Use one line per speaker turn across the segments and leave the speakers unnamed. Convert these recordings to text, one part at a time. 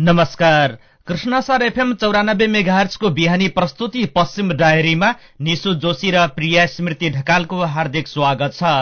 नमस्कार। कृष्णसर एफएम 94 मेगाहर्जको बिहानी प्रस्तुति पश्चिम डायरीमा निशु जोशी र प्रिया स्मृति ढकालको हार्दिक स्वागत छ।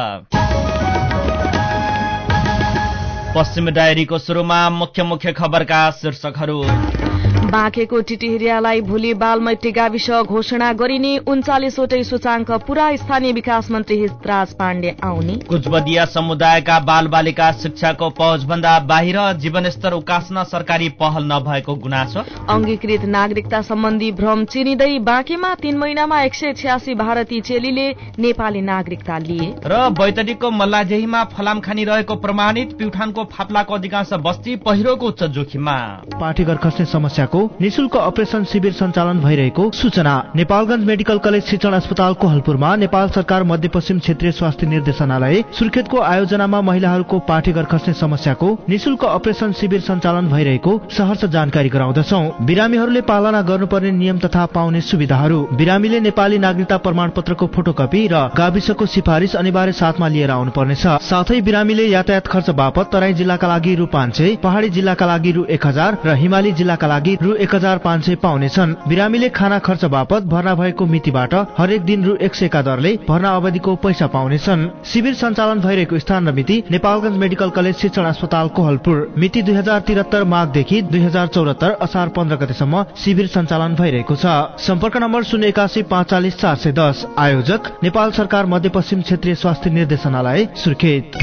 पश्चिम डायरीको सुरुमा मुख्य खबरका शीर्षकहरू।
बाँकेको टिटिहिरियालाई भोलि बालमैत्री गाविस घोषणा गरिने 39वटै सूचाङ्क पूरा स्थानीय विकास मन्त्री हितराज पाण्डे आउने।
कुचबदिया समुदायका बालबालिका शिक्षाको पहुँचभन्दा बाहिर जीवनस्तर उकास्न सरकारी पहल नभएको गुनासो।
अंगीकृत नागरिकता सम्बन्धी भ्रम चिनिँदै बाँकेमा 3 महिनामा 186 भारतीय चेलीले नेपाली नागरिकता लिए।
र बैतडीको मल्लादेहीमा फलामखानी रहेको प्रमाणित प्युठानको फाप्लाको अधिकांश बस्ती पहिरोको उच्च जोखिममा।
पार्टीघर खस्ने समस्याको निशुल्क अपरेसन शिविर सञ्चालन भइरहेको सूचना। नेपालगञ्ज मेडिकल कलेज शिक्षण अस्पताल कोहलपुरमा नेपाल सरकार मध्यपश्चिम क्षेत्रीय स्वास्थ्य निर्देशनालय सुर्खेतको आयोजनामा महिलाहरूको पार्टीघर खस्ने समस्याको निशुल्क अपरेसन शिविर सञ्चालन भइरहेको सहर्ष जानकारी गराउँदछौं। बिरामीहरूले पालना गर्नुपर्ने नियम तथा पाउने सुविधाहरू। बिरामीले नेपाली नागरिकता प्रमाणपत्रको फोटोकपी र गाविसको सिफारिस अनिवार्य साथमा लिएर आउनुपर्नेछ। साथै बिरामीले यातायात खर्च बापत तराई जिल्लाका लागि रु 500, पहाडी जिल्लाका लागि रु 1000 र हिमाली जिल्लाका लागि रु 1500 पाउनेछन्। बिरामीले खाना खर्च बापत भर्ना भएको मितिबाट हरेक दिन रु 100 का दरले भर्ना अवधिको पैसा पाउनेछन्। शिविर सञ्चालन भइरहेको स्थान र मिति नेपालगञ्ज मेडिकल कलेज शिक्षण अस्पताल कोहलपुर। मिति 2073 माघदेखि 2074 असार 15 गतेसम्म शिविर सञ्चालन भइरहेको छ। सम्पर्क नम्बर 081 45 410। आयोजक नेपाल सरकार मध्यपश्चिम क्षेत्रीय स्वास्थ्य निर्देशनालय सुर्खेत।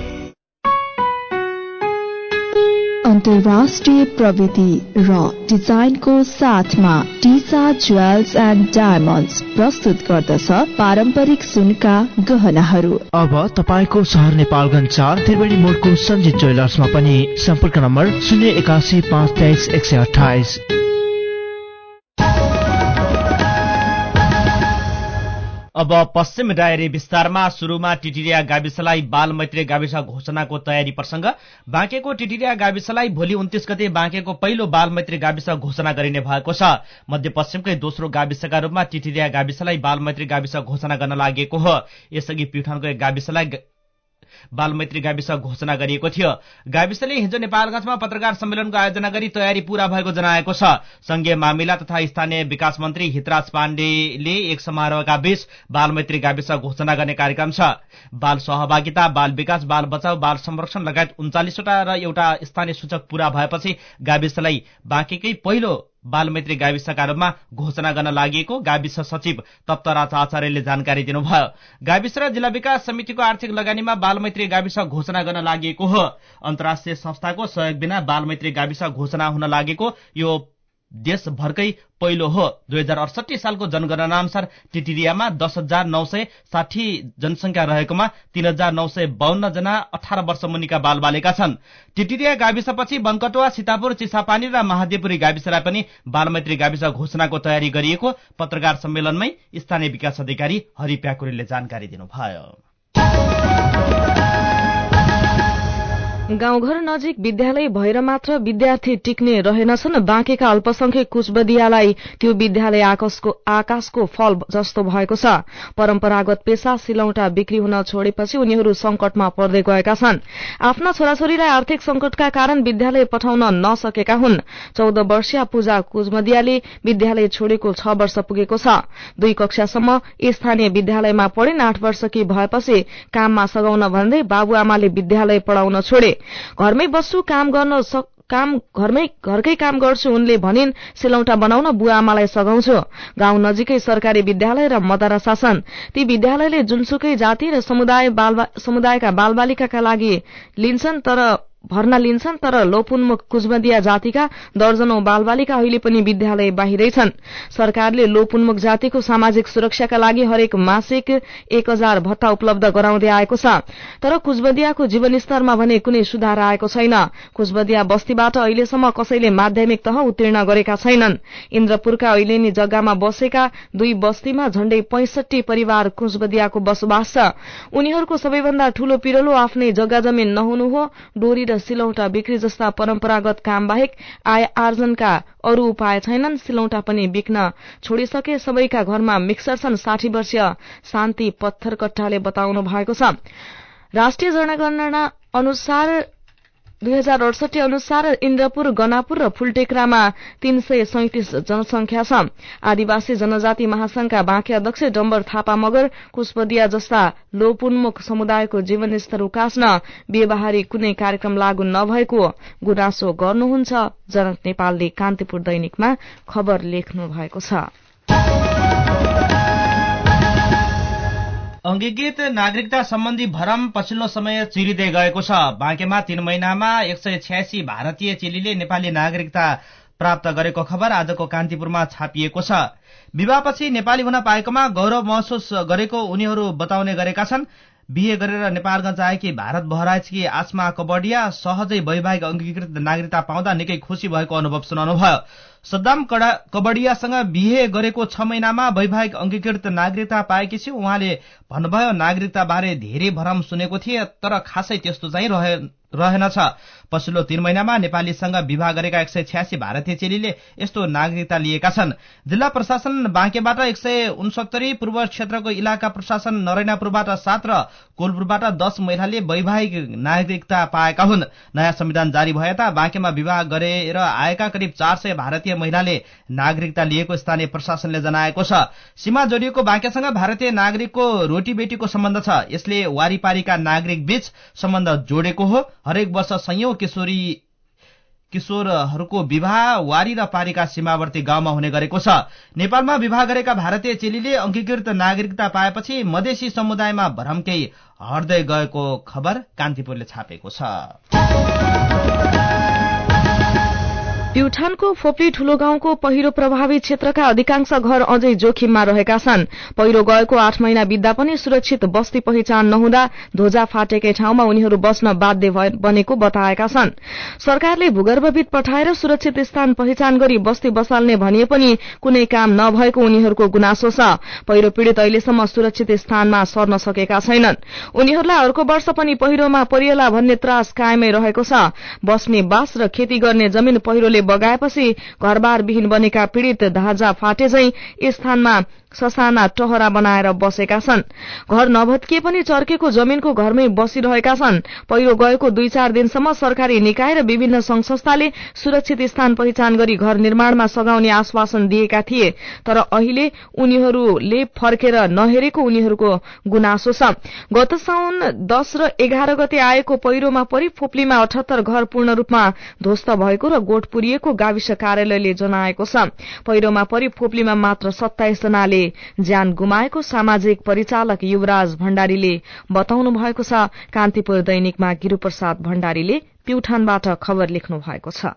अन्तर्राष्ट्रिय प्रविधि र डिजाइनको साथमा टिसा ज्वेल्स एन्ड डायमन्ड्स प्रस्तुत गर्दछ पारम्परिक सुनका गहनाहरू।
अब तपाईको सहर नेपालगञ्ज 4 त्रिवेणी मोडको सञ्जित ज्वेलर्समा पनि। सम्पर्क नम्बर 081 523 128।
अब पश्चिम डायरी विस्तारमा। सुरुमा टिटिरिया गाविसलाई बालमैत्री गाविस घोषणाको तयारी प्रसंग। बाँकेको टिटिरिया गाविसलाई भोलि 29 गते बाँकेको पहिलो बालमैत्री गाविस घोषणा गरिने भएको छ। मध्यपश्चिमकै दोस्रो गाविसका रूपमा टिटिरिया गाविसलाई बालमैत्री गाविस घोषणा गर्न लागेको हो। यसअघि प्युठानको एक गाविसलाई बालमैत्री गाविस घोषणा गरिएको थियो। गाविसले हिजो नेपालगञ्जमा पत्रकार सम्मेलनको आयोजना गरी तयारी पूरा भएको जनाएको छ। संघीय मामिला तथा स्थानीय विकास मन्त्री हितराज पाण्डेले एक समारोहका बीच बालमैत्री गाविस घोषणा गर्ने कार्यक्रम छ। बाल सहभागिता, बाल विकास, बाल बचाउ, बाल संरक्षण लगायत 39वटा र एउटा स्थानीय सूचक पूरा भएपछि गाविसलाई बाँकेकै पहिलो बालमैत्री गाविसका रूपमा घोषणा गर्न लागि गाविस सचिव तप्तराज आचार्यले जानकारी दिनुभयो। गाविस र जिल्ला विकास समितिको आर्थिक लगानीमा बालमैत्री गाविस घोषणा गर्न लागि हो। अन्तर्राष्ट्रिय संस्थाको सहयोग बिना बालमैत्री गाविस घोषणा हुन लागेको यो देशभरकै पहिलो हो। 2068 सालको जनगणना अनुसार टिटिरियामा 10,960 जनसंख्या रहेकोमा 3,952 जना 18 वर्ष मुनिका बालबालिका छन्। टिटिरिया गाविसपछि बनकटुवा, सीतापुर, चिसापानी र महादेवपुरी गाविसलाई पनि बालमैत्री गाविस घोषणाको तयारी गरिएको पत्रकार सम्मेलनमै स्थानीय विकास अधिकारी हरि प्याकुरेले जानकारी दिनुभयो।
गाउँघर नजिक विद्यालय भएर मात्र विद्यार्थी टिक्ने रहेनछन्। बाँकेका अल्पसंख्यक कुचबदियालाई त्यो विद्यालय आकाशको फल जस्तो भएको छ। परम्परागत पेशा सिलौटा बिक्री हुन छोडेपछि उनीहरू संकटमा पर्दै गएका छन्। आफ्ना छोराछोरीलाई आर्थिक संकटका कारण विद्यालय पठाउन नसकेका हुन्। 14 वर्षीय पूजा कुचबदियाले विद्यालय छोडेको 6 वर्ष पुगेको छ। 2 कक्षासम्म स्थानीय विद्यालयमा पढिन्। 8 वर्षकी भएपछि काममा सघाउन भन्दै बाबुआमाले विद्यालय पढाउन छोडे। घरमै बस्छु, घरकै काम गर्छु उनले भनिन्। सिलौटा बनाउन बुवाआमालाई सघाउँछु। गाउँ नजिकै सरकारी विद्यालय र मदरसा छन्। ती विद्यालयले जुनसुकै जाति र समुदायका बालबालिकाका लागि भर्ना लिन्छन्, तर लोपोन्मुख कुचबदिया जातिका दर्जनौं बालबालिका अहिले पनि विद्यालय बाहिरै छन्। सरकारले लोपोन्मुख जातिको सामाजिक सुरक्षाका लागि हरेक मासिक 1000 भत्ता उपलब्ध गराउँदै आएको छ। तर कुचबदियाको जीवनस्तरमा भने कुनै सुधार आएको छैन। कुचबदिया बस्तीबाट अहिलेसम्म कसैले माध्यमिक तह उत्तीर्ण गरेका छैनन्। इन्द्रपुरका ऐलेनी जग्गामा बसेका 2 बस्तीमा झण्डै 65 परिवार कुचबदियाको बसोबास छ। उनीहरूको सबैभन्दा ठूलो पिरलो आफ्नै जग्गा जमिन नहुनु हो। डोरी र सिलौटा बिक्री जस्ता परम्परागत काम बाहेक आय आर्जनका अरू उपाय छैनन्। सिलौटा पनि बिक्न छोडिसके सबैका घरमा मिक्सर छन्। 60 वर्षीय शान्ति पत्थरकट्टाले बताउनु भएको छ। राष्ट्रिय जनगणना अनुसार 2068 अनुसार इन्द्रपुर, गनापुर र फुलटेक्रामा 337 जनसंख्या छ। आदिवासी जनजाति महासंघका बाँके अध्यक्ष डम्बर थापा मगर कुशबदिया जस्ता लोपोन्मुख समुदायको जीवनस्तर उकास्न बिहेबारी कुनै कार्यक्रम लागू नभएको गुनासो गर्नुहुन्छ। जनक नेपालले कान्तिपुर दैनिकमा खबर लेख्नु भएको छ।
अंगीकृत नागरिकता सम्बन्धी भरम पछिल्लो समय चिरिँदै गएको छ। बाँकेमा 3 महिनामा 186 भारतीय चेलीले नेपाली नागरिकता प्राप्त गरेको खबर आजको कान्तिपुरमा छापिएको छ। विवाहपछि नेपाली हुन पाएकोमा गौरव महसुस गरेको उनीहरू बताउने गरेका छन्। बिहे गरेर नेपालगञ्ज आएकी भारत बहराजकी आसमा कबडिया सहजै वैवाहिक अंगीकृत नागरिकता पाउँदा निकै खुशी भएको अनुभव सुनाउनुभयो। सद्दाम कबडियासँग बिहे गरेको 6 महिनामा वैवाहिक अंगीकृत नागरिकता पाएकी छु। उहाँले भन्नुभयो, नागरिकता बारे धेरै भरम सुनेको थिए, तर खासै त्यस्तो चाहिँ रहेनछ। पछिल्लो 3 महिनामा नेपालीसँग विवाह गरेका 186 भारतीय चेलीले यस्तो नागरिकता लिएका छन्। जिल्ला प्रशासन बाँकेबाट 169, पूर्व क्षेत्रको इलाका प्रशासन नरैनापुरबाट 7 र कोलपुरबाट 10 महिलाले वैवाहिक नागरिकता पाएका हुन्। नयाँ संविधान जारी भएता बाँकेमा विवाह गरेर आएका करिब 400 भारतीय महिलाले नागरिकता लिएको स्थानीय प्रशासनले जनाएको छ। सीमा जोडिएको बाँकेसँग भारतीय नागरिकको रोटीबेटीको सम्बन्ध छ। यसले वारीपारीका नागरिक बीच सम्बन्ध जोडेको हो। हरेक वर्ष सयौं किशोरहरूको विवाह वारी र पारीका सीमावर्ती गाउँमा हुने गरेको छ। नेपालमा विवाह गरेका भारतीय चेलीले अंगीकृत नागरिकता पाएपछि मधेसी समुदायमा भरमकै हट्दै गएको खबर कान्तिपुरले छापेको छ।
प्युठानको फोप्ली ठूलो गाउँको पहिरो प्रभावित क्षेत्रका अधिकांश घर अझै जोखिममा रहेका छन्। पहिरो गएको 8 महिना बित्दा पनि सुरक्षित बस्ती पहिचान नहुँदा ध्वजा फाटेकै ठाउँमा उनीहरू बस्न बाध्य बनेको बताएका छन्। सरकारले भूगर्भविद पठाएर सुरक्षित स्थान पहिचान गरी बस्ती बसाल्ने भनिए पनि कुनै काम नभएको उनीहरूको गुनासो छ। पहिरो पीड़ित अहिलेसम्म सुरक्षित स्थानमा सर्न सकेका छैनन्। उनीहरूलाई अर्को वर्ष पनि पहिरोमा परिएला भन्ने त्रास कायमै रहेको छ। बस्ने बास र खेती गर्ने जमिन पहिरोले बगाएपछि घरबार विहीन बनेका पीड़ित धाजा फाटे झैं स्थानमा ससाना टहरा बनाएर बसेका छन्। घर नभत्किए पनि चर्केको जमिनको घरमै बसिरहेका छन्। पहिरो गएको 2-4 दिनसम्म सरकारी निकाय र विभिन्न संघ संस्थाले सुरक्षित स्थान पहिचान गरी घर निर्माणमा सघाउने आश्वासन दिएका थिए, तर अहिले उनीहरूले फर्केर नहेरेको उनीहरूको गुनासो छ। गत साउन 10 र 11 गते आएको पहिरोमा परि फोप्लीमा 78 घर पूर्ण रूपमा ध्वस्त भएको र गोठ पुरिएको गाविस कार्यालयले जनाएको छ। पहिरोमा परि फोप्लीमा मात्र 27 जनाले ज्यान गुमाएको सामाजिक परिचालक युवराज भण्डारीले बताउनु भएको छ। कान्तिपुर दैनिकमा गिरिप्रसाद भण्डारीले प्युठानबाट खबर लेख्नु भएको छ।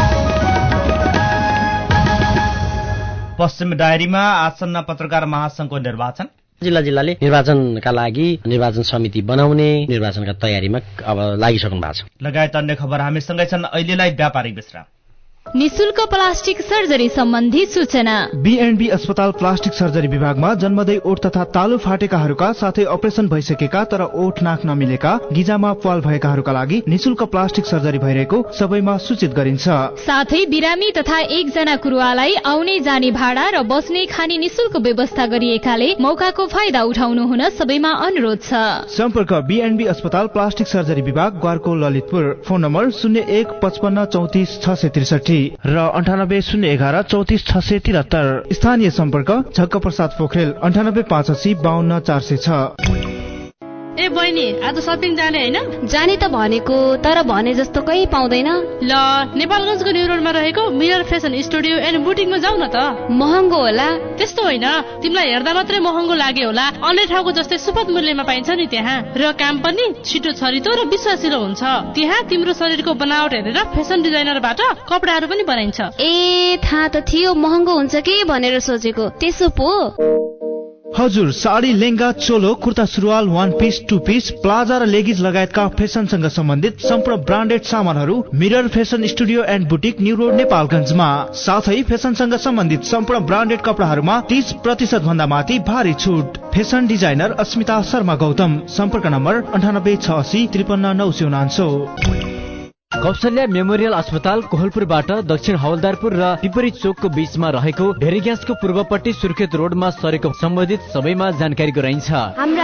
पश्चिम डायरीमा आसन्न पत्रकार महासंघको निर्वाचन।
जिल्लाले निर्वाचनका लागि निर्वाचन समिति बनाउने निर्वाचनका तयारीमा अब लागिसक्नु भएको छ
लगायत अन्य खबर हामीसँगै छन्। अहिलेलाई व्यापारिक विश्राम।
निशुल्क प्लास्टिक सर्जरी सम्बन्धी सूचना।
बीएनबी अस्पताल प्लास्टिक सर्जरी विभागमा जन्मदै ओठ तथा तालु फाटेकाहरूका साथै अपरेसन भइसकेका तर ओठ नाक नमिलेका, गिजामा प्वाल भएकाहरूका लागि निशुल्क प्लास्टिक सर्जरी भइरहेको सबैमा सूचित गरिन्छ।
साथै बिरामी तथा 1 जना कुरुवालाई आउने जाने भाडा र बस्ने खाने निशुल्क व्यवस्था गरिएकाले मौकाको फाइदा उठाउनु हुन सबैमा अनुरोध छ।
सम्पर्क बीएनबी अस्पताल प्लास्टिक सर्जरी विभाग, ग्वारको ललितपुर। फोन नम्बर 01 55 34 663 र 98 011 34 673। स्थानीय सम्पर्क झक्क प्रसाद पोखरेल 98 85 52 406।
ए बहिनी, आज शपिङ जाने हैन?
जाने त भनेको, तर भने जस्तो कहीँ पाउँदैन।
ल, नेपालगञ्जको न्यू रोडमा रहेको मिरर फेसन स्टुडियो एन्ड बुटिकमा जाऊ न त।
महँगो होला?
त्यस्तो होइन, तिमीलाई हेर्दा मात्रै महँगो लाग्यो होला। अन्य ठाउँको जस्तै सुपथ मूल्यमा पाइन्छ नि त्यहाँ, र काम पनि छिटो छरितो र विश्वासिलो हुन्छ। त्यहाँ तिम्रो शरीरको बनावट हेरेर फेसन डिजाइनरबाट कपडाहरू पनि बनाइन्छ।
ए, थाहा त थियो महँगो हुन्छ कि भनेर सोचेको। त्यसो पो?
हजुर, साडी, लेंगा, चोलो, कुर्ता सुरुवाल, 1 पिस, 2 पिस, प्लाजा र लेगिज लगायतका फेसनसँग सम्बन्धित सम्पूर्ण ब्रान्डेड सामानहरू mirror fashion studio and boutique, new road, नेपालगञ्जमा। साथै फेसनसँग सम्बन्धित सम्पूर्ण ब्रान्डेड कपडाहरूमा 30% भन्दा माथि भारी छुट। Fashion designer Asmita Sharma Gautam. सम्पर्क नम्बर 98 86 53 999।
कौशल्या मेमोरियल अस्पताल कोहलपुरबाट दक्षिण हवलदारपुर र पिपरी चोकको बीचमा रहेको ढेरी ग्यासको पूर्वपट्टि सुर्खेत रोडमा सरेको सम्बन्धित सबैमा जानकारी गराइन्छ।
हाम्रा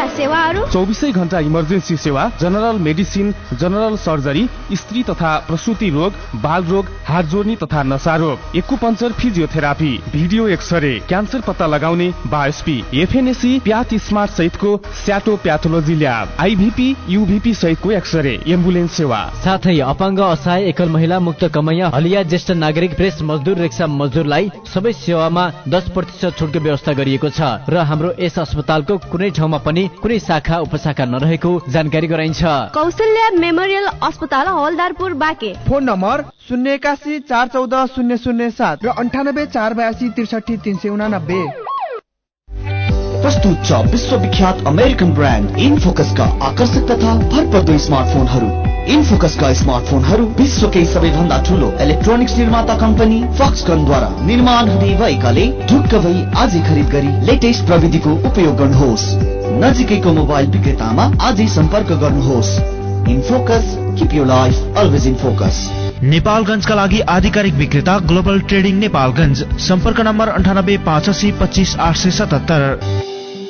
भएका सेवाहरू
24 घण्टा इमर्जेन्सी सेवा, जनरल मेडिसिन, जनरल सर्जरी, स्त्री तथा प्रसूति रोग, बाल रोग, हाड जोड्नी तथा नशा रोग, acupuncture, physiotherapy, video X-ray, cancer पत्ता लगाउने बायोस्पी, एफएनएसी, प्याथ स्मार्ट सहितको स्याटो प्याथोलोजी ल्याब, आइभीपी, यूभीपी सहितको एक्सरे, एम्बुलेन्स सेवा,
साथै अपाङ्ग, असहाय, एकल महिला, मुक्त कमैया, हलिया, ज्येष्ठ नागरिक, प्रेस मजदुर, रिक्सा मजदुरलाई सबै सेवामा 10% छुटको व्यवस्था गरिएको छ र हाम्रो यस अस्पतालको कुनै ठाउँमा पनि कुनै शाखा उपशाखा नरहेको जानकारी गराइन्छ।
कौशल्या मेमोरियल अस्पताल हवलदारपुर बाँके।
फोन नम्बर 081 414 007 र 98 482 63 389।
प्रस्तुत छ विश्वविख्यात अमेरिकन ब्रान्ड इनफोकसका आकर्षक तथा भरपर्दो स्मार्टफोनहरू। इनफोकसका स्मार्टफोनहरू विश्वकै सबैभन्दा ठूलो इलेक्ट्रोनिक्स निर्माता कम्पनी फक्सकनद्वारा निर्माण हुने भएकाले ढुक्क भई आजै खरिद गरी लेटेस्ट प्रविधिको उपयोग गर्नुहोस्। नजिकैको मोबाइल विक्रेतामा आजै सम्पर्क गर्नुहोस्। InFocus, keep your life always in focus.
नेपालगञ्जका लागि आधिकारिक विक्रेता ग्लोबल ट्रेडिङ नेपालगञ्ज। सम्पर्क नम्बर 98 85 25 877।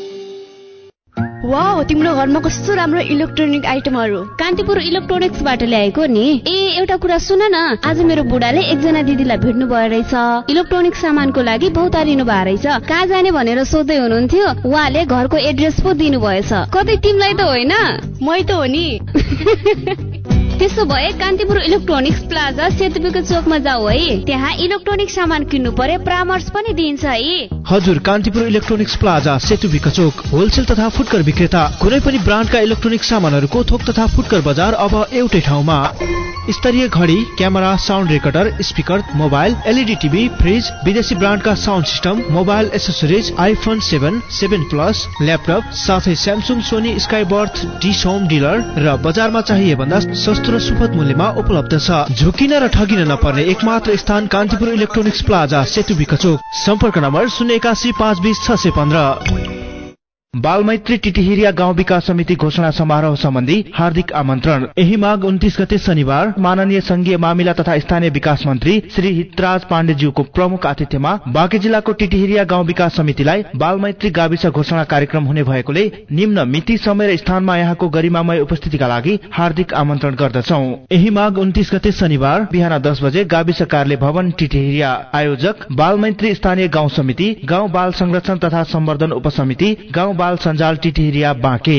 वाउ, तिम्रो घरमा कस्तो राम्रो इलेक्ट्रोनिक आइटमहरू।
कान्तिपुर इलेक्ट्रोनिक्सबाट ल्याएको नि। एउटा कुरा सुन न, आज मेरो बुढाले एकजना दिदीलाई भेट्नु भयो रहेछ। इलेक्ट्रोनिक सामानको लागि बहुतारिनु भयो रहेछ। कहाँ जाने भनेर सोध्दै हुनुहुन्थ्यो, उहाँले घरको एड्रेस पो दिनु भएछ। कतै तिमीलाई त होइन?
मै त हो नि। त्यसो भए कान्तिपुर इलेक्ट्रोनिक्स प्लाजा सेतुविको चोकमा जाऊ है। त्यहाँ इलेक्ट्रोनिक सामान किन्नु पर्यो, परामर्श पनि दिन्छ है।
हजुर, कान्तिपुर इलेक्ट्रोनिक्स प्लाजा सेतुविको चोक होलसेल तथा फुटकर विक्रेता। कुनै पनि ब्रान्डका इलेक्ट्रोनिक सामानहरूको थोक तथा फुटकर बजार अब एउटै ठाउँमा। स्तरीय घडी, camera, sound recorder, speaker, mobile, LED TV, fridge, विदेशी ब्रान्डका sound system, mobile accessories, iPhone 7, 7 plus, laptop, साथै Samsung, Sony, Skyworth, dish home dealer र बजारमा चाहिए भन्दा सस्तो र सुपथ मूल्यमा उपलब्ध छ। झुकिन र ठगिन नपर्ने एकमात्र स्थान कान्तिपुर इलेक्ट्रोनिक्स प्लाजा सेतुविको चोक। सम्पर्क नम्बर 081 520 615। बालमैत्री टिटिहिरिया गाउँ विकास समिति घोषणा समारोह सम्बन्धी हार्दिक आमन्त्रण। यही माघ 29 गते शनिबार माननीय संघीय मामिला तथा स्थानीय विकास मन्त्री श्री हितराज पाण्डेज्यूको प्रमुख आतिथ्यमा बाँके जिल्लाको टिटिहिरिया गाउँ विकास समितिलाई बालमैत्री गाविस घोषणा कार्यक्रम हुने भएकोले निम्न मिति, समय र स्थानमा यहाँको गरिमामय उपस्थितिका लागि हार्दिक आमन्त्रण गर्दछौ। यही माघ 29 गते शनिबार बिहान 10 बजे गाविस कार्यालय भवन टिटिहिरिया। आयोजक बालमैत्री स्थानीय गाउँ समिति, गाउँ बाल संरक्षण तथा सम्वर्धन उपसमिति, गाउँ बाल सञ्जाल टिटिहिरिया बाँके।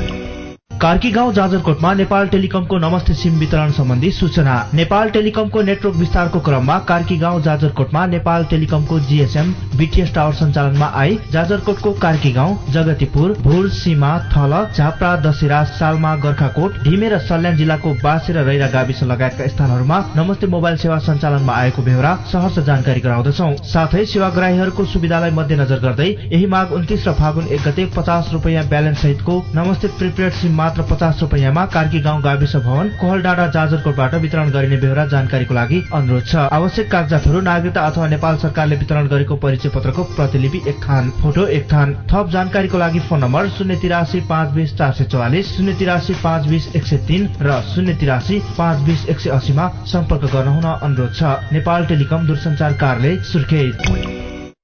कार्की गाउँ जाजरकोटमा नेपाल टेलिकमको नमस्ते सिम वितरण सम्बन्धी सूचना। नेपाल टेलिकमको नेटवर्क विस्तारको क्रममा कार्की गाउँ जाजरकोटमा नेपाल टेलिकमको जीएसएम बीटीएस टावर सञ्चालनमा आई जाजरकोटको कार्की गाउँ, जगतीपुर, भुर, सीमा, थल, झाप्रा, दशहरा, सालमा, गोर्खाकोट, ढिमे र सल्यान जिल्लाको बासे र रैरा गाविस लगायतका स्थानहरूमा नमस्ते मोबाइल सेवा सञ्चालनमा आएको बेहोरा सहर्ष जानकारी गराउँदछौ। साथै सेवाग्राहीहरूको सुविधालाई मध्यनजर गर्दै यही माघ 29 र फागुन 1 गते 50 रुपैयाँ ब्यालेन्स सहितको नमस्ते प्रिपेड सिम मात्र 50 रुपैयाँमा कार्की गाउँ गाविस भवन, कोहलडाँडा, जाजरकोटबाट वितरण गरिने बेहोरा जानकारीको लागि अनुरोध छ। आवश्यक कागजातहरू नागरिकता अथवा नेपाल सरकारले वितरण गरेको परिचय पत्रको प्रतिलिपि 1 थान, फोटो 1 थान। थप जानकारीको लागि फोन नम्बर 083 520 444, 083 520 103 र 083 520 180 मा सम्पर्क गर्न हुन अनुरोध छ। नेपाल टेलिकम दूरसञ्चार कार्यालय सुर्खेत।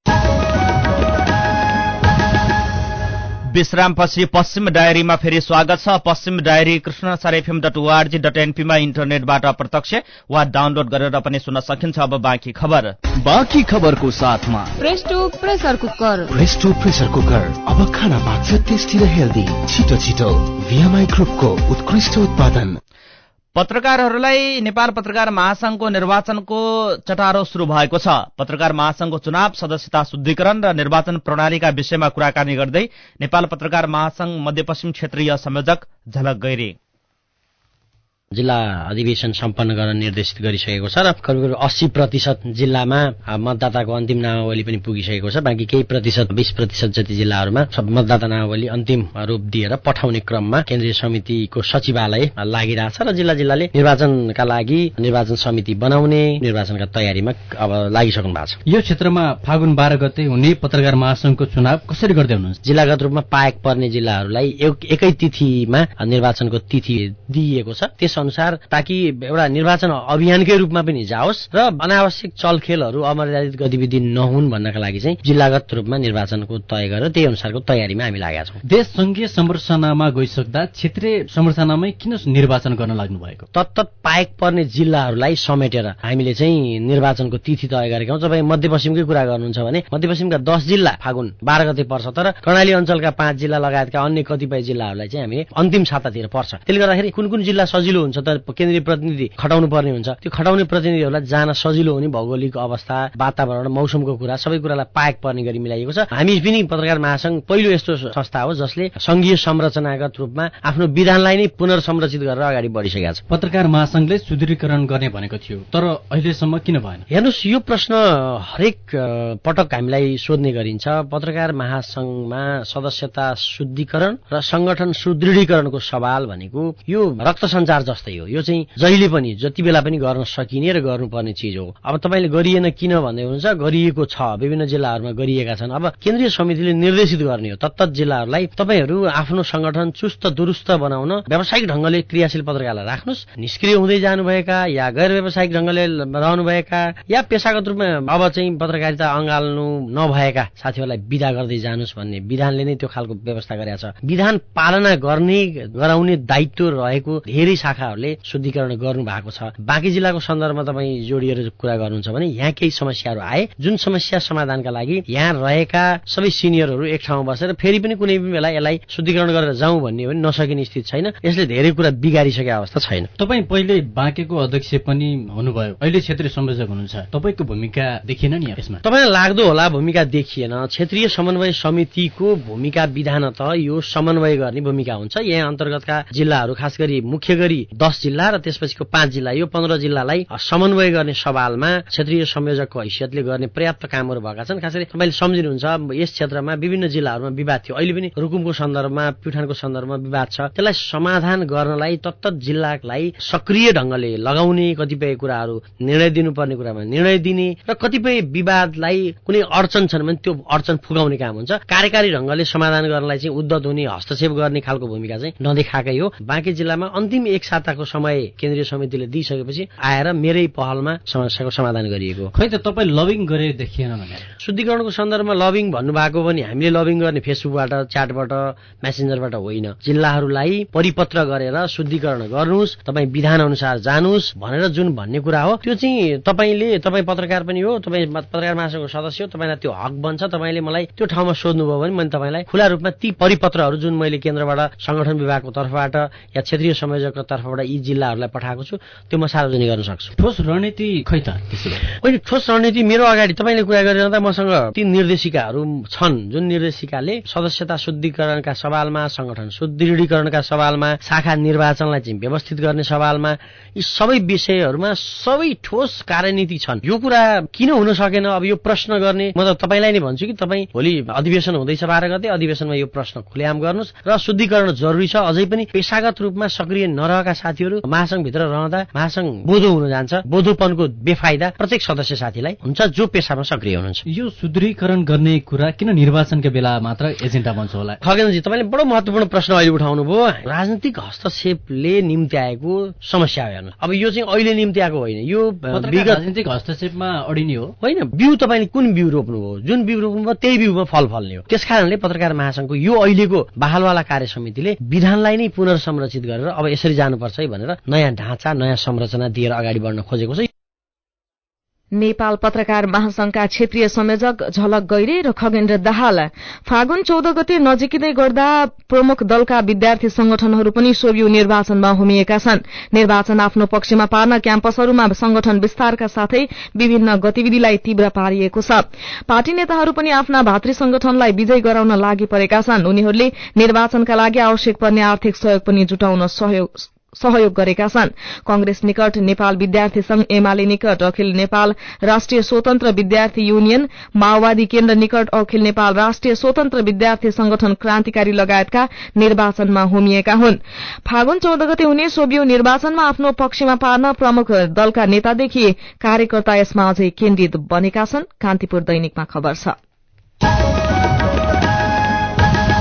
विश्रामपछि पश्चिम डायरीमा फेरि स्वागत छ। पश्चिम डायरी कृष्णसरएफएम.org.np मा इन्टरनेटबाट प्रत्यक्ष वा डाउनलोड गरेर पनि सुन्न सकिन्छ। अब बाँकी खबर।
बाँकी खबरको साथमा
Presto pressure cooker.
Presto pressure cooker अब खाना पाक्छ टेस्टी र हेल्दी। छिटो छिटो भिएमआई ग्रुपको उत्कृष्ट उत्पादन।
पत्रकारहरूलाई नेपाल पत्रकार महासंघको निर्वाचनको चटारो शुरू भएको छ। पत्रकार महासंघको चुनाव, सदस्यता शुद्धिकरण र निर्वाचन प्रणालीका विषयमा कुराकानी गर्दै नेपाल पत्रकार महासंघ मध्यपश्चिम क्षेत्रीय संयोजक झलक गैरे
जिल्ला अधिवेशन सम्पन्न गर्न निर्देशित गरिसकेको छ र करिब 80% जिल्लामा मतदाताको अन्तिम नामावली पनि पुगिसकेको छ। बाँकी केही प्रतिशत 20% जति जिल्लाहरूमा मतदाता नामावली अन्तिम रूप दिएर पठाउने क्रममा केन्द्रीय समितिको सचिवालय लागिरहेछ र जिल्ला जिल्लाले निर्वाचनका लागि निर्वाचन समिति बनाउने निर्वाचनका तयारीमा अब लागिसक्नु भएको छ।
यो क्षेत्रमा फागुन 12 गते हुने पत्रकार महासंघको चुनाव कसरी गर्दै हुनुहुन्छ?
जिल्लागत रूपमा पाएक पर्ने जिल्लाहरूलाई एकै तिथिमा निर्वाचनको तिथि दिइएको छ। त्यस अनुसार ताकि एउटा निर्वाचन अभियानकै रूपमा पनि जाओस् र अनावश्यक चलखेलहरू अमर्यादित गतिविधि नहुन् भन्नका लागि चाहिँ जिल्लागत रूपमा निर्वाचनको तय गरेर त्यही अनुसारको तयारीमा हामी लागेका छौँ।
देश संघीय संरचनामा गइसक्दा क्षेत्रीय संरचनामै किन निर्वाचन गर्न लाग्नु भएको?
तत्त पाएक पर्ने जिल्लाहरूलाई समेटेर हामीले चाहिँ निर्वाचनको तिथि तय गरेका हौँ। तपाईँ मध्यपश्चिमकै कुरा गर्नुहुन्छ भने मध्यपश्चिमका 10 जिल्ला फागुन 12 गते पर्छ, तर कर्णाली अञ्चलका 5 जिल्ला लगायतका अन्य कतिपय जिल्लाहरूलाई चाहिँ हामीले अन्तिम सातातिर पर्छ। त्यसले गर्दाखेरि कुन कुन जिल्ला सजिलो हुन्छ त केन्द्रीय प्रतिनिधि खटाउनु पर्ने हुन्छ। त्यो खटाउने प्रतिनिधिहरूलाई जान सजिलो हुने भौगोलिक अवस्था, वातावरण, मौसमको कुरा सबै कुरालाई पाएक पर्ने गरी मिलाइएको छ। हामी पनि पत्रकार महासंघ पहिलो यस्तो संस्था हो जसले संघीय संरचनागत रूपमा आफ्नो विधानलाई नै पुनर्संरचित गरेर अगाडि बढिसकेका छ।
पत्रकार महासंघले सुदृढीकरण गर्ने भनेको थियो, तर अहिलेसम्म किन भएन?
हेर्नुहोस्, यो प्रश्न हरेक पटक हामीलाई सोध्ने गरिन्छ। पत्रकार महासंघमा सदस्यता शुद्धिकरण र संगठन सुदृढीकरणको सवाल भनेको यो रक्त सञ्चार जस्तै हो। यो चाहिँ जहिले पनि जति बेला पनि गर्न सकिने र गर्नुपर्ने चिज हो। अब तपाईँले गरिएन किन भन्दै हुनुहुन्छ, गरिएको छ, विभिन्न जिल्लाहरूमा गरिएका छन्। अब केन्द्रीय समितिले निर्देशित गर्ने हो तत्त जिल्लाहरूलाई तपाईँहरू आफ्नो संगठन चुस्त दुरुस्त बनाउन व्यावसायिक ढंगले क्रियाशील पत्रकारलाई राख्नुहोस्। निष्क्रिय हुँदै जानुभएका या गैर व्यावसायिक ढंगले रहनुभएका या पेशागत रूपमा अब चाहिँ पत्रकारिता अँगाल्नु नभएका साथीहरूलाई विदा गर्दै जानुहोस् भन्ने विधानले नै त्यो खालको व्यवस्था गरेका छ। विधान पालना गराउने दायित्व रहेको धेरै शाखाहरूले शुद्धिकरण गर्नु भएको छ। बाँकी जिल्लाको सन्दर्भमा तपाईँ जोडिएर कुरा गर्नुहुन्छ भने यहाँ केही समस्याहरू आए, जुन समस्या समाधानका लागि यहाँ रहेका सबै सिनियरहरू एक ठाउँमा बसेर फेरि पनि कुनै पनि बेला यसलाई शुद्धिकरण गरेर जाउँ भन्ने हो भने नसकिने स्थिति छैन। यसले धेरै कुरा बिगारिसकेको अवस्था छैन।
तपाईँ पहिले बाँकेको अध्यक्ष पनि हुनुभयो, अहिले क्षेत्रीय संयोजक हुनुहुन्छ, तपाईँको भूमिका देखिएन नि यसमा?
तपाईँलाई लाग्दो होला भूमिका देखिएन। क्षेत्रीय समन्वय समितिको भूमिका विधानतः यो समन्वय गर्ने भूमिका हुन्छ। यहाँ अन्तर्गतका जिल्लाहरू खास गरी मुख्य गरी 10 जिल्ला र त्यसपछिको 5 जिल्ला, यो 15 जिल्लालाई समन्वय गर्ने सवालमा क्षेत्रीय संयोजकको हैसियतले गर्ने पर्याप्त कामहरू भएका छन्। खास गरी तपाईँले सम्झिनुहुन्छ यस क्षेत्रमा विभिन्न जिल्लाहरूमा विवाद थियो। अहिले पनि रुकुमको सन्दर्भमा, प्युठानको सन्दर्भमा विवाद छ। त्यसलाई समाधान गर्नलाई तत्त जिल्लालाई सक्रिय ढंगले लगाउने, कतिपय कुराहरू निर्णय दिनुपर्ने कुरामा निर्णय दिने र कतिपय विवादलाई कुनै अडचन छन् भने त्यो अडचन फुगाउने काम हुन्छ। कार्यकारी ढंगले समाधान गर्नलाई चाहिँ उद्धत हुने, हस्तक्षेप गर्ने खालको भूमिका चाहिँ नदेखाएकै हो। बाँकी जिल्लामा अन्तिम 1 साताको समय केन्द्रीय समितिले दिइसकेपछि आएर मेरै पहलमा समस्याको समाधान गरिएको।
खै त तपाईँ लबिङ गरे देखिएन भने?
शुद्धिकरणको सन्दर्भमा लबिङ भन्नुभएको पनि हामीले लबिङ गर्ने फेसबुकबाट, च्याटबाट, मेसेन्जरबाट होइन। जिल्लाहरूलाई परिपत्र गरेर शुद्धिकरण गर्नुहोस्, तपाईँ विधान अनुसार जानुहोस् भनेर जुन भन्ने कुरा हो त्यो चाहिँ तपाईँ पत्रकार पनि हो, तपाईँ पत्रकार महासंघको सदस्य हो, तपाईँलाई त्यो हक बन्छ। तपाईँले मलाई त्यो ठाउँमा सोध्नुभयो भने मैले तपाईँलाई खुला रूपमा ती परिपत्रहरू जुन मैले केन्द्रबाट, संगठन विभागको तर्फबाट या क्षेत्रीय संयोजकको तर्फबाट यी जिल्लाहरूलाई पठाएको छु त्यो म सार्वजनिक गर्न सक्छु।
ठोस रणनीति खै त?
होइन, ठोस रणनीति मेरो अगाडि तपाईँले कुरा गरिरहँदा मसँग 3 निर्देशिकाहरू छन्, जुन निर्देशिकाले सदस्यता शुद्धिकरणका सवालमा, संगठन सुदृढीकरणका सवालमा, शाखा निर्वाचनलाई चाहिँ व्यवस्थित गर्ने सवालमा, यी सबै विषयहरूमा सबै ठोस कार्यनीति छन्। यो कुरा किन हुन सकेन, अब यो प्रश्न गर्ने म त तपाईँलाई नै भन्छु कि तपाईँ भोलि अधिवेशन हुँदैछ 12 गते, अधिवेशनमा यो प्रश्न खुलेआम गर्नुहोस् र शुद्धिकरण जरुरी छ। अझै पनि पेशागत रूपमा सक्रिय नरहेका साथीहरू महासंघभित्र रहँदा महासंघ बोधो हुन जान्छ। बोधोपनको बेफाइदा प्रत्येक सदस्य साथीलाई हुन्छ जो पेशामा सक्रिय हुनुहुन्छ।
यो सुदृढीकरण गर्ने कुरा किन निर्वाचनका बेला मात्र एजेन्डा बन्छ होला?
खगेनजी, तपाईँले बडो महत्त्वपूर्ण प्रश्न अहिले उठाउनु भयो। राजनीतिक हस्तक्षेपले निम्त्याएको समस्या हो। हेर्नु, अब यो चाहिँ अहिले निम्त्याएको होइन, यो
राजनीतिक हस्तक्षेपमा अडिने हो
होइन। बिउ तपाईँले कुन बिउ रोप्नुभयो, जुन बिउ रोप्नुभयो त्यही बिउमा फल फल्ने हो। त्यसकारणले पत्रकार महासंघको यो अहिलेको बहालवाला कार्य समितिले विधानलाई नै पुनर्संरचित गरेर अब यसरी जानुपर्छ है भनेर नयाँ ढाँचा, नयाँ संरचना दिएर अगाडि बढ्न खोजेको छ।
नेपाल पत्रकार महासंघका क्षेत्रीय संयोजक झलक गैरे र खगेन्द्र दाहाल फागुन 14 गते नजिकै गर्दा प्रमुख दलका विद्यार्थी संगठनहरू पनि सोभियो निर्वाचनमा होमिएका छन्। निर्वाचन आफ्नो पक्षमा पार्न क्याम्पसहरूमा संगठन विस्तारका साथै विभिन्न गतिविधिलाई तीव्र पारिएको छ। पार्टी नेताहरू पनि आफ्ना भातृ संगठनलाई विजय गराउन लागि परेका छन्। उनीहरूले निर्वाचनका लागि आवश्यक पर्ने आर्थिक सहयोग पनि जुटाउन सहयोग गरेका छन्। कंग्रेस निकट नेपाल विद्यार्थी संघ, एमाले निकट अखिल नेपाल राष्ट्रिय स्वतन्त्र विद्यार्थी युनियन, माओवादी केन्द्र निकट अखिल नेपाल राष्ट्रिय स्वतन्त्र विद्यार्थी संगठन क्रान्तिकारी लगायतका निर्वाचनमा होमिएका हुन्। फागुन 14 गते हुने सोभियो निर्वाचनमा आफ्नो पक्षमा पार्न प्रमुख दलका नेतादेखि कार्यकर्ता यसमा अझै केन्द्रित बनेका छन्। कान्तिपुर दैनिकमा खबर छ।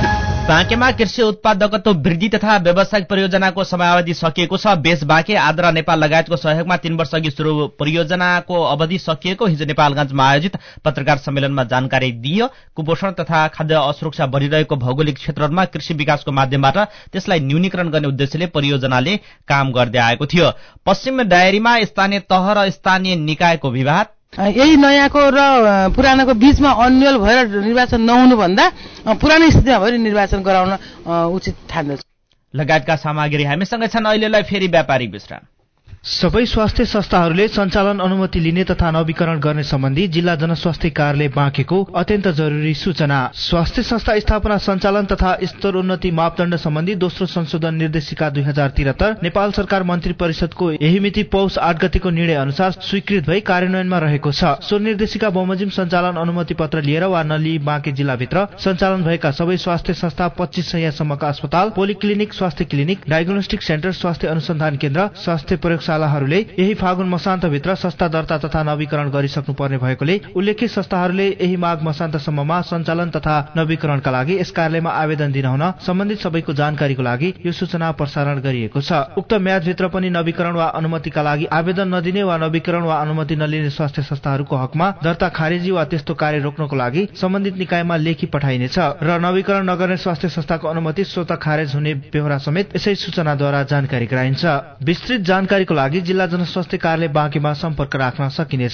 बाँकेमा कृषि उत्पादकत्व वृद्धि तथा व्यावसायिक परियोजनाको समयावधि सकिएको छ। बेस बाँके आद्रा नेपाल लगायतको सहयोगमा 3 वर्ष अघि शुरू परियोजनाको अवधि सकिएको हिजो नेपालगञ्जमा आयोजित पत्रकार सम्मेलनमा जानकारी दिइयो। कुपोषण तथा खाद्य असुरक्षा बढ़िरहेको भौगोलिक क्षेत्रहरूमा कृषि विकासको माध्यमबाट त्यसलाई न्यूनीकरण गर्ने उद्देश्यले परियोजनाले काम गर्दै आएको थियो। पश्चिम डायरीमा स्थानीय तह र स्थानीय निकायको विवाद,
यही नयाँको र पुरानोको बीचमा अन्यल भएर निर्वाचन नहुनु भन्दा पुरानै स्थितिमा भएर निर्वाचन गराउन उचित ठान्दछ
लगायतका सामग्री हामीसँग छन्। अहिलेलाई फेरि व्यापारिक विश्राम।
सबै स्वास्थ्य संस्थाहरूले सञ्चालन अनुमति लिने तथा नवीकरण गर्ने सम्बन्धी जिल्ला जनस्वास्थ्य कार्यालय बाँकेको अत्यन्त जरुरी सूचना। स्वास्थ्य संस्था स्थापना सञ्चालन तथा स्तरोन्नति मापदण्ड सम्बन्धी दोस्रो संशोधन निर्देशिका 2073 नेपाल सरकार मन्त्री परिषदको यही मिति पौष 8 गतेको निर्णय अनुसार स्वीकृत भई कार्यान्वयनमा रहेको छ। सो निर्देशिका बमोजिम सञ्चालन अनुमति पत्र लिएर वा नलिई बाँके जिल्लाभित्र सञ्चालन भएका सबै स्वास्थ्य संस्था 2500 सम्मका अस्पताल, पोलिक्लिनिक, स्वास्थ्य क्लिनिक, डायग्नोस्टिक सेन्टर, स्वास्थ्य अनुसन्धान केन्द्र, स्वास्थ्य प्रयोगशालाहरूले यही फागुन मसान्तभित्र संस्था दर्ता तथा नवीकरण गरिसक्नुपर्ने भएकोले उल्लेखित संस्थाहरूले यही माघ मसान्तसम्ममा सञ्चालन तथा नवीकरणका लागि यस कार्यालयमा आवेदन दिन हुन सम्बन्धित सबैको जानकारीको लागि यो सूचना प्रसारण गरिएको छ। उक्त म्यादभित्र पनि नवीकरण वा अनुमतिका लागि आवेदन नदिने वा नवीकरण वा अनुमति नलिने स्वास्थ्य संस्थाहरूको हकमा दर्ता खारेजी वा त्यस्तो कार्य रोक्नको लागि सम्बन्धित निकायमा लेखी पठाइनेछ र नवीकरण नगर्ने स्वास्थ्य संस्थाको अनुमति स्वतः खारेज हुने बेहोरा समेत यसै सूचनाद्वारा जानकारी गराइन्छ। विस्तृत जानकारीको लागि जिल्ला जनस्वास्थ्य कार्यालय बाँकेमा सम्पर्क राख्न सकिनेछ।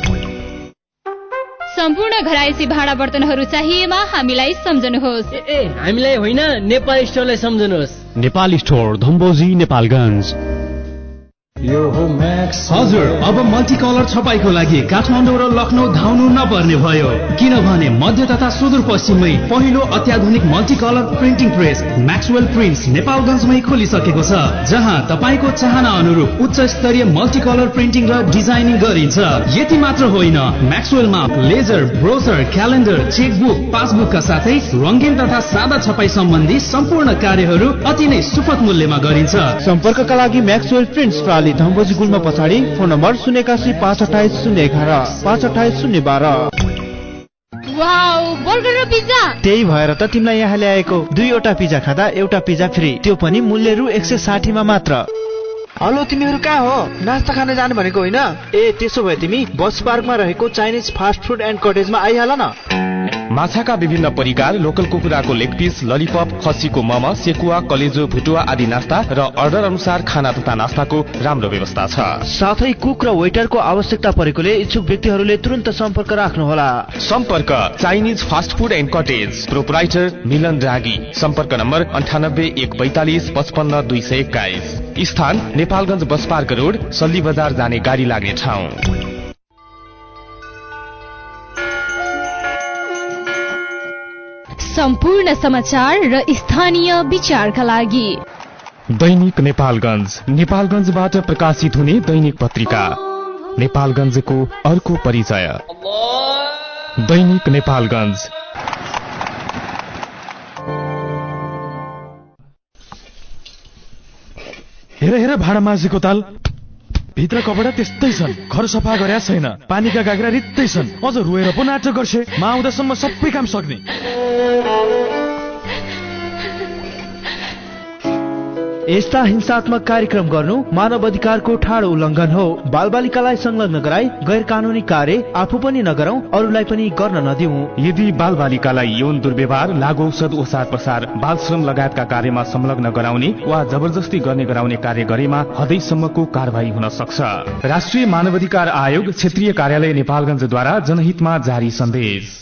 सम्पूर्ण घरायसी भाडा बर्तनहरू चाहिएमा हामीलाई सम्झनुहोस्।
हामीलाई होइन, नेपाल स्टोरलाई सम्झनुहोस्।
नेपाल स्टोर, धम्बोजी, नेपालगञ्ज।
हजुर, अब मल्टी कलर छपाईको लागि काठमाडौँ र लखनऊ धाउनु नपर्ने भयो, किनभने मध्य तथा सुदूरपश्चिममै पहिलो अत्याधुनिक multi colour printing press Maxwell Prints नेपालगञ्जमै खोलिसकेको छ, जहाँ तपाईँको चाहना अनुरूप उच्च स्तरीय मल्टी कलर प्रिन्टिङ र डिजाइनिङ गरिन्छ। यति मात्र होइन, म्याक्सवेलमा लेजर, ब्रोसर, क्यालेन्डर, चेकबुक, पासबुकका साथै रंगीन तथा सादा छपाई सम्बन्धी सम्पूर्ण कार्यहरू अति नै सुपथ मूल्यमा गरिन्छ।
सम्पर्कका लागि म्याक्सवेल प्रिन्ट्स प्राली धम्बोजी गुल्मा पछाडि, फोन नम्बर 081 528 011 528 012।
वाउ, बर्गर र पिज्जा।
त्यही भएर त तिमीलाई यहाँ ल्याएको। 2वटा पिज्जा खाँदा एउटा पिज्जा फ्री, त्यो पनि मूल्य रु 160 मा मात्र।
हेलो, तिमीहरू कहाँ हो? नास्ता खान जानु भनेको होइन?
ए, त्यसो भए तिमी बस पार्कमा रहेको चाइनिज फास्ट फुड एन्ड कटेजमा आइहाल न।
माछाका विभिन्न परिकार, लोकल कुखुराको लेग पिस, ललिपप, खसीको मम, सेकुवा, कलेजो, भुटुवा आदि नास्ता र अर्डर अनुसार खाना तथा नास्ताको राम्रो व्यवस्था छ।
साथै कुक र वेटरको आवश्यकता परेकोले इच्छुक व्यक्तिहरूले तुरन्त सम्पर्क राख्नुहोला।
सम्पर्क Chinese fast food and cottage, proprietor Milan Ragi. सम्पर्क नम्बर 98 142 55 221। स्थान Nepalgunj bus park road, Salli Bazar जाने गाडी लाग्ने ठाउँ।
सम्पूर्ण समाचार र स्थानीय विचारका लागि
दैनिक नेपालगञ्ज, नेपालगञ्जबाट प्रकाशित हुने दैनिक पत्रिका, नेपालगञ्जको अर्को परिचय। दैनिक नेपालगञ्ज। हेर भाडा माझेको ताल, भित्र कपडा त्यस्तै छन्, घर सफा गरेका छैन, पानीका गाग्रा रित्तै छन्, अझ रोएर पो नाटक गर्छे। म आउँदासम्म सबै काम सक्ने।
यस्ता हिंसात्मक कार्यक्रम गर्नु मानव अधिकारको ठाडो उल्लङ्घन हो। बालबालिकालाई संलग्न गराई गैर कानूनी कार्य आफू पनि नगरौं, अरूलाई पनि गर्न नदिउँ।
यदि बालबालिकालाई यौन दुर्व्यवहार, लागु औषध ओसार पसार, बाल श्रम लगायतका कार्यमा संलग्न गराउने वा जबरजस्ती गर्ने गराउने कार्य गरेमा हदैसम्मको कारवाही हुन सक्छ। राष्ट्रिय मानवाधिकार आयोग, क्षेत्रीय कार्यालय नेपालगञ्जद्वारा जनहितमा जारी सन्देश।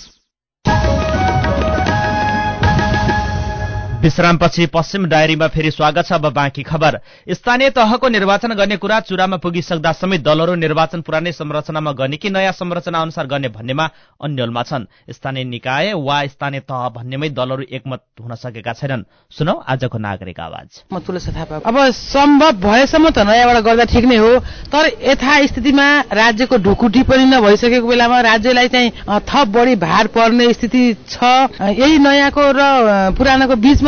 विश्रामपछि पश्चिम डायरीमा फेरि स्वागत छ। अब बाँकी खबर। स्थानीय तहको निर्वाचन गर्ने कुरा चुरामा पुगिसक्दा समेत दलहरू निर्वाचन पुरानै संरचनामा गर्ने कि नयाँ संरचना अनुसार गर्ने भन्नेमा अन्यलमा छन्। स्थानीय निकाय वा स्थानीय तह भन्नेमै दलहरू एकमत हुन सकेका छैनन्। सुनौ आजको नागरिक आवाज।
अब सम्भव भएसम्म त नयाँबाट गर्दा ठिक नै हो, तर यथास्थितिमा राज्यको ढुकुटी पनि नभइसकेको बेलामा राज्यलाई चाहिँ थप बढी भार पर्ने स्थिति छ। यही नयाँको र पुरानोको बीचमा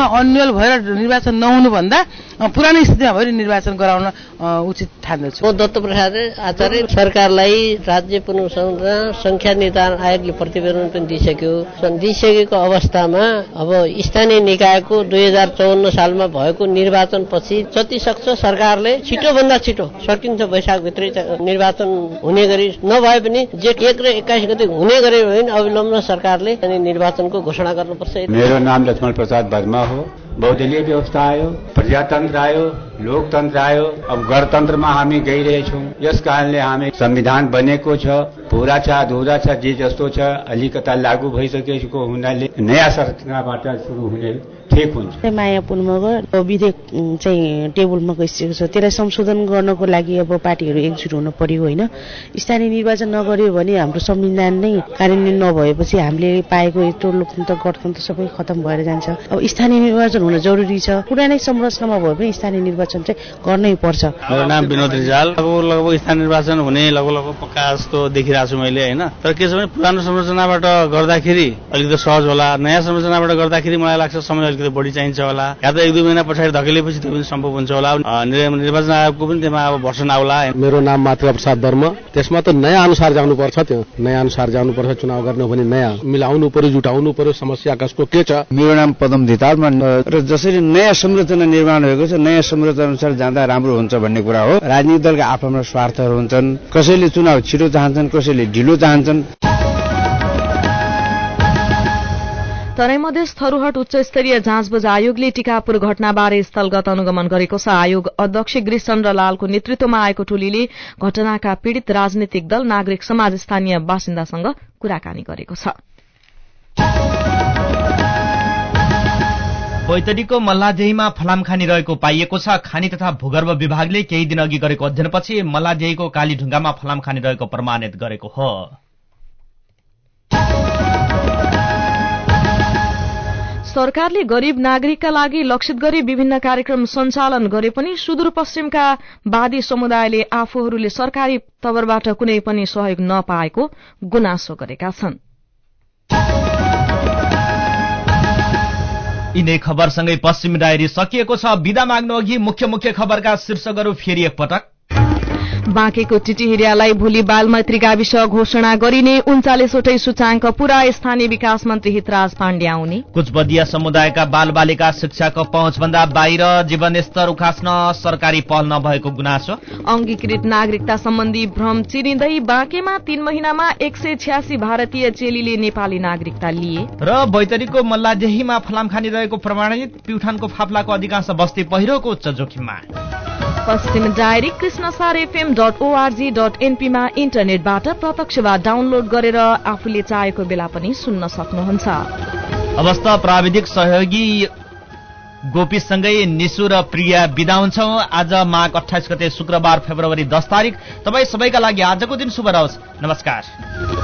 अन्यल भएर निर्वाचन नहुनुभन्दा पुरानै स्थितिमा भएर निर्वाचन गराउन उचित ठान्दछु।
म दत्तप्रसाद आचार्य सरकारलाई राज्य पुनर्संरचना संख्या निर्धारण आयोगले प्रतिवेदन पनि दिइसकेको अवस्थामा अब स्थानीय निकायको 2054 सालमा भएको निर्वाचनपछि जति सक्छ सरकारले छिटोभन्दा छिटो सकिन्छ वैशाखभित्रै निर्वाचन हुने गरी नभए पनि जेठ 1 र 21 गते हुने गरे भने अविलम्ब सरकारले निर्वाचनको घोषणा गर्नुपर्छ।
मेरो नाम लक्ष्मण प्रसाद वर्मा हो। बहुदलीय व्यवस्था आयो, प्रजातन्त्र आयो, लोकतन्त्र आयो, अब गणतन्त्रमा हामी गइरहेछौँ। यस कारणले हामी संविधान बनेको छ, पुरा छ अधुरा छ, जे जस्तो छ अलिकता लागू भइसकेको हुनाले नयाँ सरकारबाट सुरु हुने ठिक हुन्छ।
माया पुनमको विधेयक चाहिँ टेबलमा गइसकेको छ, त्यसलाई संशोधन गर्नको लागि अब पार्टीहरू एकजुट हुन पर्यो होइन। स्थानीय निर्वाचन नगर्यो भने हाम्रो संविधान नै कार्यान्वयन नभएपछि हामीले पाएको यत्रो लोकतन्त्र गणतन्त्र सबै खतम भएर जान्छ। अब स्थानीय निर्वाचन हुन जरुरी छ। पुरानै संरचनामा भए पनि स्थानीय निर्वाचन चाहिँ गर्नै पर्छ।
मेरो नाम विनोद रिजाल। लगभग स्थानीय निर्वाचन हुने लगभग पक्का जस्तो देखिरहेको छु मैले होइन। तर के छ भने पुरानो संरचनाबाट गर्दाखेरि अलिकति सहज होला, नयाँ संरचनाबाट गर्दाखेरि मलाई लाग्छ समय अलिकति बढी चाहिन्छ होला, या त 1-2 महिना पछाडि धकेलेपछि त्यो पनि सम्भव हुन्छ होला। निर्वाचन आयोगको पनि त्यसमा अब भर्सन आउला।
मेरो नाम मातृका प्रसाद वर्म। त्यसमा त नयाँ अनुसार जानुपर्छ, त्यो नयाँ अनुसार जानुपर्छ। चुनाव गर्नु भने नयाँ मिलाउनु पर्यो, जुटाउनु पर्यो, समस्या कसको के छ।
मेरो नाम पदम धिताल र जसरी नयाँ संरचना निर्माण भएको छ नयाँ संरचना अनुसार जाँदा राम्रो हुन्छ भन्ने कुरा हो। राजनीतिक दलका आफ्ना स्वार्थहरू हुन्छन्, कसैले चुनाव छिटो चाहन्छन्, कसैले ढिलो चाहन्छन्।
तराई मधेस थरूहट उच्च स्तरीय जाँचबुझ आयोगले टीकापुर घटनाबारे स्थलगत अनुगमन गरेको छ। आयोग अध्यक्ष गिरीशचन्द्र लालको नेतृत्वमा आएको टोलीले घटनाका पीड़ित राजनीतिक दल, नागरिक समाज, स्थानीय बासिन्दासँग कुराकानी गरेको छ।
बैतडीको मल्लादेहीमा फलामखानी रहेको पाइएको छ। खानी तथा भूगर्भ विभागले केही दिन अघि गरेको अध्ययनपछि मल्लादेहीको कालीढुङ्गामा फलामखानी रहेको प्रमाणित गरेको हो।
सरकारले गरीब नागरिकका लागि लक्षित गरी विभिन्न कार्यक्रम सञ्चालन गरे पनि सुदूरपश्चिमका वादी समुदायले आफूहरूले सरकारी तवरबाट कुनै पनि सहयोग नपाएको गुनासो गरेका छन्।
यिनै खबरसँगै पश्चिम डायरी सकिएको छ। बिदा माग्नु अघि मुख्य खबरका शीर्षकहरू फेरि एकपटक।
बाँकेको टिटिहिरियालाई भोलि बालमैत्री गाविस घोषणा गरिने, 39वटै सूचाङ्क पूरा, स्थानीय विकास मन्त्री हितराज पाण्डे आउने।
कुचबदिया समुदायका बालबालिका शिक्षाको पहुँचभन्दा बाहिर, जीवनस्तर उकास्न सरकारी पहल नभएको गुनासो।
अंगीकृत नागरिकता सम्बन्धी भ्रम चिरिँदै बाँकेमा 3 महिनामा 186 भारतीय चेलीले नेपाली नागरिकता लिए।
र बैतडीको मल्लादेहीमा फलामखानी रहेको प्रमाणित, प्युठानको फाप्लाको अधिकांश बस्ती पहिरोको उच्च जोखिममा।
पश्चिम डायरी कृष्णसारfm.org.np मा इन्टरनेटबाट प्रत्यक्ष वा डाउनलोड गरेर आफूले चाहेको बेला पनि सुन्न सक्नुहुन्छ।
अवस्था प्राविधिक सहयोगी गोपीसँगै निशु र प्रिया बिदा हुन्छौं। आज माघ 28 गते शुक्रबार, फेब्रुअरी 10 तारिक। तपाई सबैका लागि आजको दिन शुभ रहोस्। नमस्कार।